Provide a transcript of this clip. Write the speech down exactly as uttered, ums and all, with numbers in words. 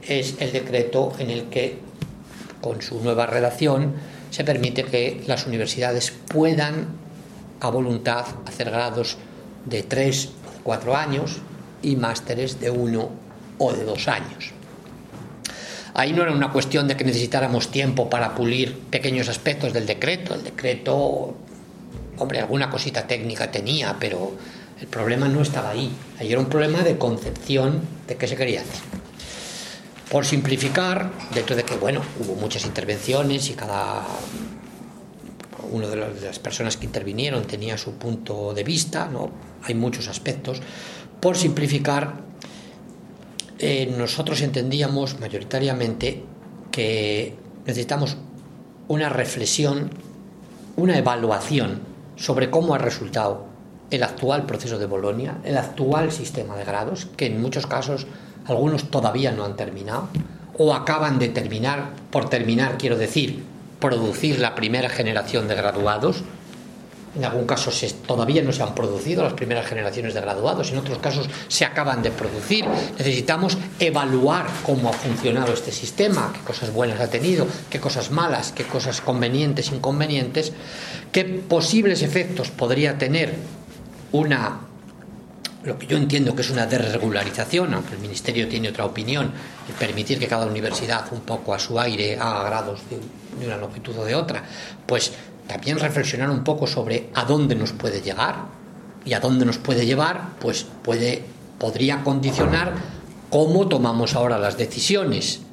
es el decreto en el que, con su nueva redacción, se permite que las universidades puedan, a voluntad, hacer grados de tres o de cuatro años y másteres de uno o de dos años. Ahí no era una cuestión de que necesitáramos tiempo para pulir pequeños aspectos del decreto. El decreto, hombre, alguna cosita técnica tenía, pero el problema no estaba ahí. Ahí era un problema de concepción de qué se quería hacer. Por simplificar, dentro de que, bueno, hubo muchas intervenciones y cada una de las personas que intervinieron tenía su punto de vista, ¿no? Hay muchos aspectos. Por simplificar, eh, nosotros entendíamos mayoritariamente que necesitamos una reflexión, una evaluación sobre cómo ha resultado el actual proceso de Bolonia, el actual sistema de grados, que en muchos casos algunos todavía no han terminado o acaban de terminar. Por terminar quiero decir producir la primera generación de graduados. En algún caso se, todavía no se han producido las primeras generaciones de graduados, en otros casos se acaban de producir. Necesitamos evaluar cómo ha funcionado este sistema, qué cosas buenas ha tenido, qué cosas malas, qué cosas convenientes, inconvenientes, qué posibles efectos podría tener una, lo que yo entiendo que es una desregularización, aunque el Ministerio tiene otra opinión, y permitir que cada universidad un poco a su aire haga grados de, de una longitud o de otra, pues también reflexionar un poco sobre a dónde nos puede llegar, y a dónde nos puede llevar, pues puede, podría condicionar cómo tomamos ahora las decisiones.